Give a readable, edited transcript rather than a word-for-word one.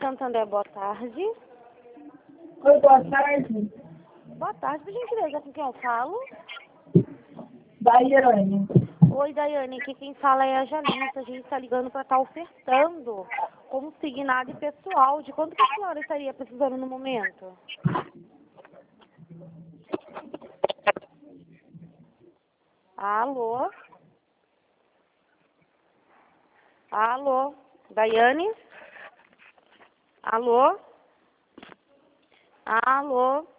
Santander, boa tarde. Oi, boa tarde. Boa tarde, por gentileza, com quem eu falo? Daiane. Oi, Daiane, aqui quem fala é a Jalice. A gente está ligando para estar ofertando como signado pessoal. De quanto que a senhora estaria precisando no momento? Alô? Alô? Daiane? Alô? Alô?